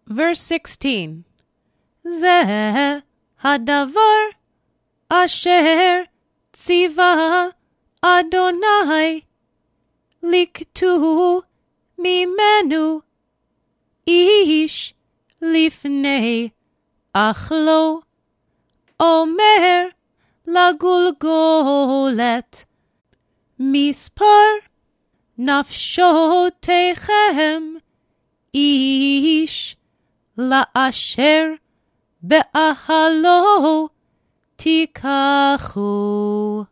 Verse 16. זה הדבר אשר ציווה אדוני, לקטו ממנו איש לפני אכלו, אומר לגולגולת, מספר נפשותיכם איש לאשר באהלו תיקחו.